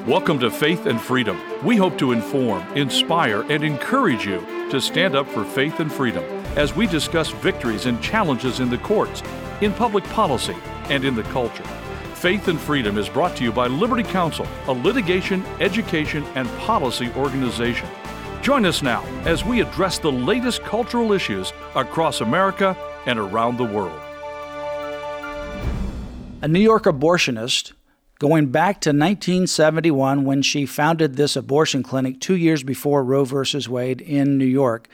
Welcome to Faith and Freedom. We hope to inform, inspire, and encourage you to stand up for faith and freedom as we discuss victories and challenges in the courts, in public policy, and in the culture. Faith and Freedom is brought to you by Liberty Counsel, a litigation, education, and policy organization. Join us now as we address the latest cultural issues across America and around the world. A New York abortionist, going back to 1971 when she founded this abortion clinic 2 years before Roe v. Wade in New York,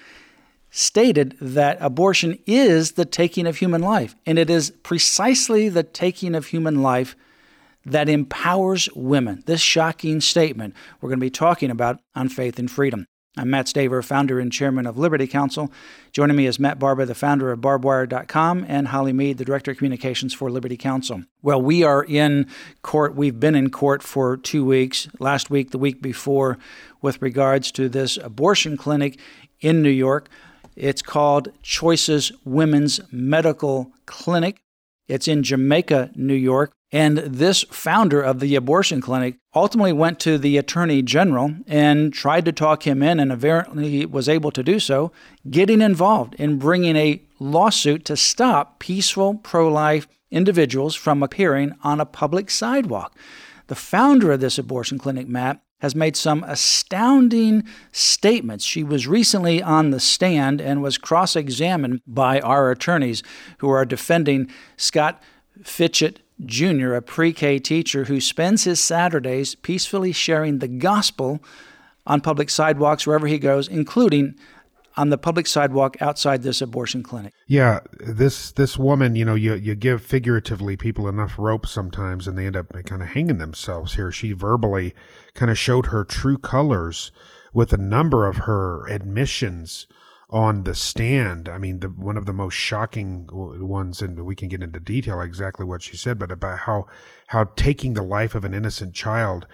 stated that abortion is the taking of human life. And it is precisely the taking of human life that empowers women. This shocking statement we're going to be talking about on Faith and Freedom. I'm Matt Staver, founder and chairman of Liberty Counsel. Joining me is Matt Barba, the founder of barbwire.com, and Holly Mead, the director of communications for Liberty Counsel. Well, we are in court. We've been in court for 2 weeks, last week, the week before, with regards to this abortion clinic in New York. It's called Choices Women's Medical Clinic. It's in Jamaica, New York. And this founder of the abortion clinic ultimately went to the Attorney General and tried to talk him in, and apparently was able to do so, getting involved in bringing a lawsuit to stop peaceful pro-life individuals from appearing on a public sidewalk. The founder of this abortion clinic, Matt, has made some astounding statements. She was recently on the stand and was cross-examined by our attorneys who are defending Scott Fitchett Jr., a pre-K teacher who spends his Saturdays peacefully sharing the gospel on public sidewalks wherever he goes, including on the public sidewalk outside this abortion clinic. Yeah, this woman, you give figuratively people enough rope sometimes and they end up kind of hanging themselves here. She verbally kind of showed her true colors with a number of her admissions on the stand. I mean, one of the most shocking ones, and we can get into detail exactly what she said, but about how taking the life of an innocent child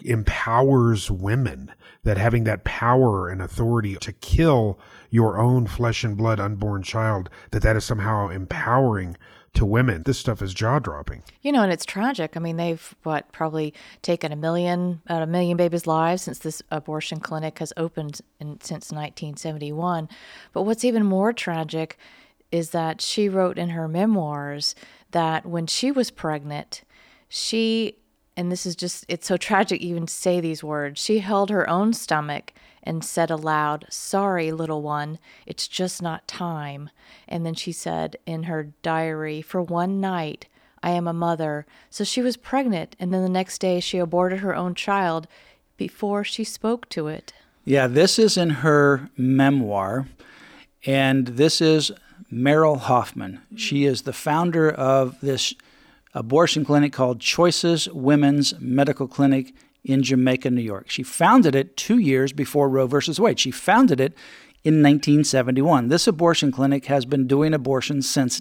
empowers women, that having that power and authority to kill your own flesh and blood unborn child, that is somehow empowering to women. This stuff is jaw-dropping. And it's tragic. I mean, they've, probably taken a million babies' lives since this abortion clinic has opened since 1971. But what's even more tragic is that she wrote in her memoirs that when she was pregnant, and this is just, it's so tragic even to say these words, she held her own stomach and said aloud, "Sorry, little one, it's just not time." And then she said in her diary, "For one night, I am a mother." So she was pregnant, and then the next day she aborted her own child before she spoke to it. Yeah, this is in her memoir, and this is Meryl Hoffman. She is the founder of this abortion clinic called Choices Women's Medical Clinic in Jamaica, New York. She founded it 2 years before Roe v. Wade. She founded it in 1971. This abortion clinic has been doing abortions since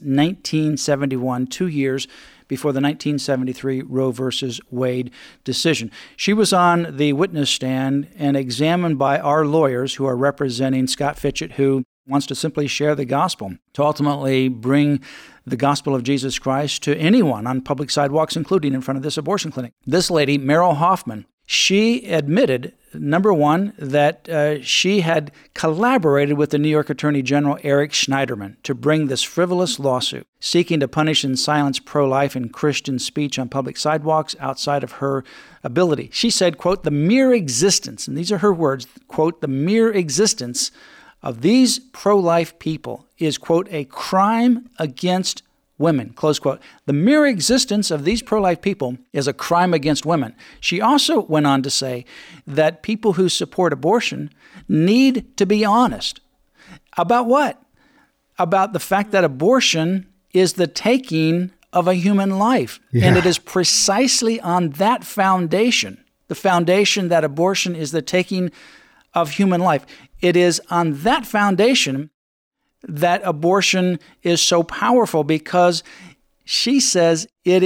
1971, 2 years before the 1973 Roe v. Wade decision. She was on the witness stand and examined by our lawyers who are representing Scott Fitchett, who wants to simply share the gospel, to ultimately bring the gospel of Jesus Christ to anyone on public sidewalks, including in front of this abortion clinic. This lady, Meryl Hoffman, she admitted, number one, that she had collaborated with the New York Attorney General Eric Schneiderman to bring this frivolous lawsuit seeking to punish and silence pro-life and Christian speech on public sidewalks outside of her ability. She said, quote, "The mere existence," and these are her words, quote, "the mere existence of these pro-life people is, quote, a crime against women," close quote. The mere existence of these pro-life people is a crime against women. She also went on to say that people who support abortion need to be honest. About what? About the fact that abortion is the taking of a human life. Yeah. And it is precisely on that foundation, the foundation that abortion is the taking of human life. It is on that foundation that abortion is so powerful, because she says it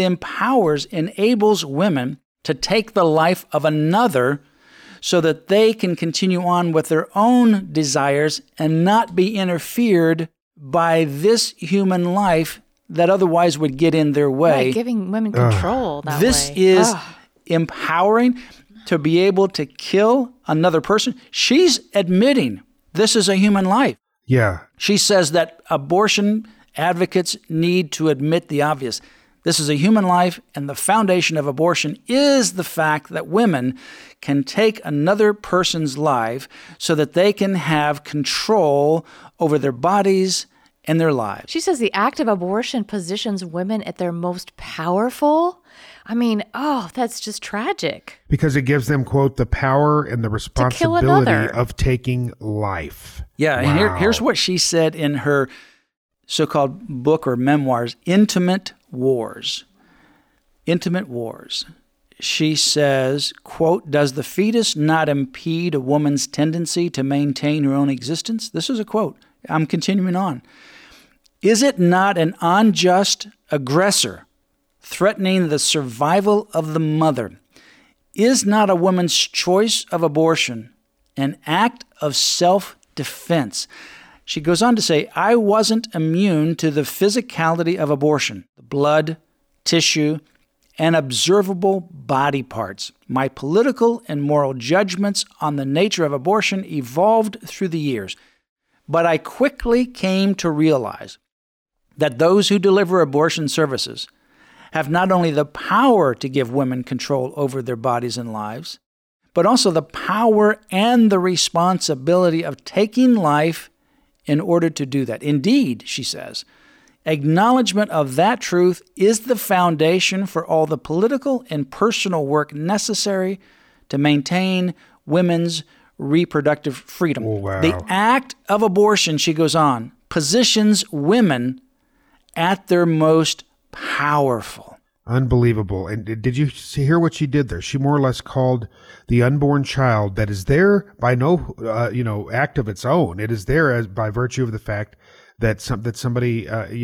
enables women to take the life of another so that they can continue on with their own desires and not be interfered by this human life that otherwise would get in their way. Right, giving women control that this way. This is empowering. to be able to kill another person. She's admitting this is a human life. Yeah. She says that abortion advocates need to admit the obvious. This is a human life, and the foundation of abortion is the fact that women can take another person's life so that they can have control over their bodies and their lives. She says the act of abortion positions women at their most powerful. I mean, that's just tragic. Because it gives them, quote, the power and the responsibility of taking life. Yeah, wow. And here's what she said in her so-called book or memoirs, Intimate Wars. Intimate Wars. She says, quote, does the fetus not impede a woman's tendency to maintain her own existence? This is a quote. I'm continuing on. Is it not an unjust aggressor threatening the survival of the mother? Is not a woman's choice of abortion an act of self-defense? She goes on to say, I wasn't immune to the physicality of abortion, the blood, tissue, and observable body parts. My political and moral judgments on the nature of abortion evolved through the years. But I quickly came to realize that those who deliver abortion services have not only the power to give women control over their bodies and lives, but also the power and the responsibility of taking life in order to do that. Indeed, she says, acknowledgement of that truth is the foundation for all the political and personal work necessary to maintain women's reproductive freedom. Oh, wow. The act of abortion, she goes on, positions women at their most powerful. Unbelievable. And did you hear what she did there? She more or less called the unborn child that is there by no, act of its own. It is there as by virtue of the fact that somebody,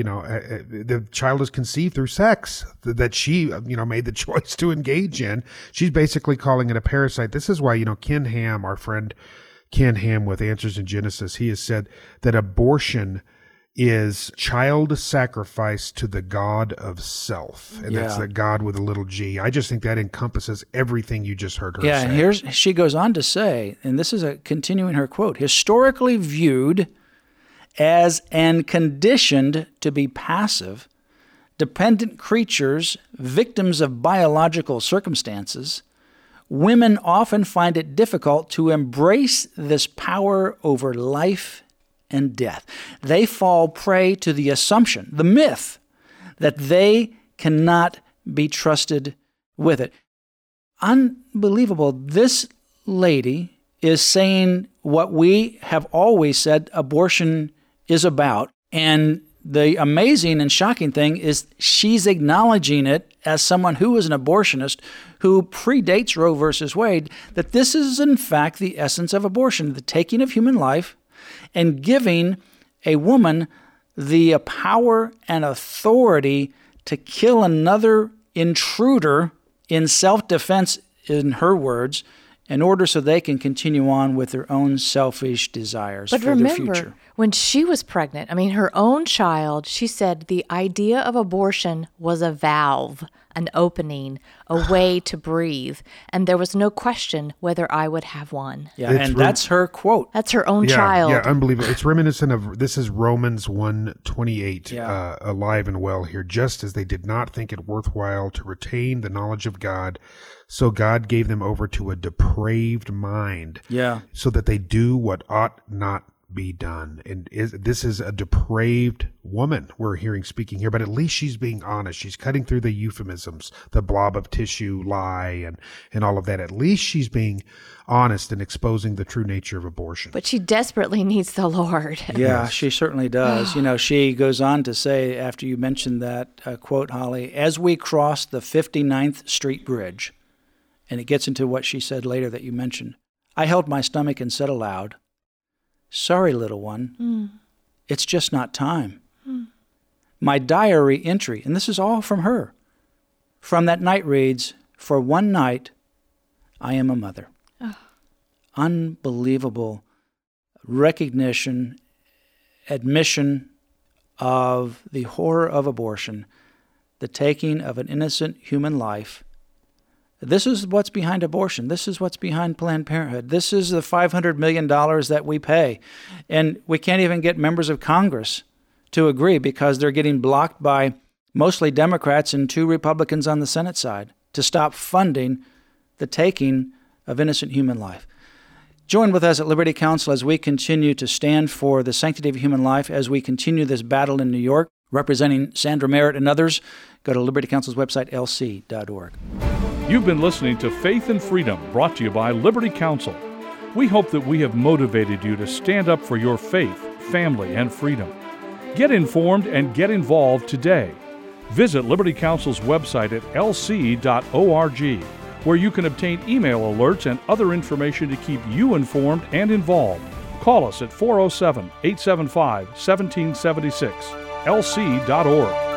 the child is conceived through sex that she, made the choice to engage in. She's basically calling it a parasite. This is why, Ken Ham, our friend Ken Ham with Answers in Genesis, he has said that abortion is child sacrifice to the God of self. And that's the God with a little g. I just think that encompasses everything you just heard her say. Yeah, and she goes on to say, and this is continuing her quote, historically viewed as and conditioned to be passive, dependent creatures, victims of biological circumstances, women often find it difficult to embrace this power over life and death. They fall prey to the assumption, the myth, that they cannot be trusted with it. Unbelievable. This lady is saying what we have always said abortion is about. And the amazing and shocking thing is she's acknowledging it as someone who is an abortionist who predates Roe versus Wade, that this is in fact the essence of abortion, the taking of human life and giving a woman the power and authority to kill another intruder in self-defense, in her words, in order so they can continue on with their own selfish desires for their future. But remember, when she was pregnant, her own child, she said the idea of abortion was a valve, an opening, a way to breathe. And there was no question whether I would have one. Yeah, and that's her quote. That's her own child. Yeah, unbelievable. It's reminiscent of, this is Romans 1:28, alive and well here. Just as they did not think it worthwhile to retain the knowledge of God, so God gave them over to a depraved mind, so that they do what ought not be done. And this is a depraved woman we're hearing speaking here, but at least she's being honest. She's cutting through the euphemisms, the blob of tissue lie and all of that. At least she's being honest and exposing the true nature of abortion. But she desperately needs the Lord. Yeah, she certainly does. She goes on to say, after you mentioned that quote, Holly, as we crossed the 59th Street Bridge, and it gets into what she said later that you mentioned, I held my stomach and said aloud, sorry, little one, it's just not time. My diary entry, and this is all from her, from that night reads, for one night, I am a mother. Unbelievable recognition, admission of the horror of abortion, the taking of an innocent human life This is what's behind abortion. This is what's behind Planned Parenthood. This is the $500 million that we pay. And we can't even get members of Congress to agree because they're getting blocked by mostly Democrats and 2 Republicans on the Senate side to stop funding the taking of innocent human life. Join with us at Liberty Counsel as we continue to stand for the sanctity of human life as we continue this battle in New York. Representing Sandra Merritt and others, go to Liberty Counsel's website, lc.org. You've been listening to Faith and Freedom, brought to you by Liberty Counsel. We hope that we have motivated you to stand up for your faith, family, and freedom. Get informed and get involved today. Visit Liberty Counsel's website at lc.org, where you can obtain email alerts and other information to keep you informed and involved. Call us at 407-875-1776, lc.org.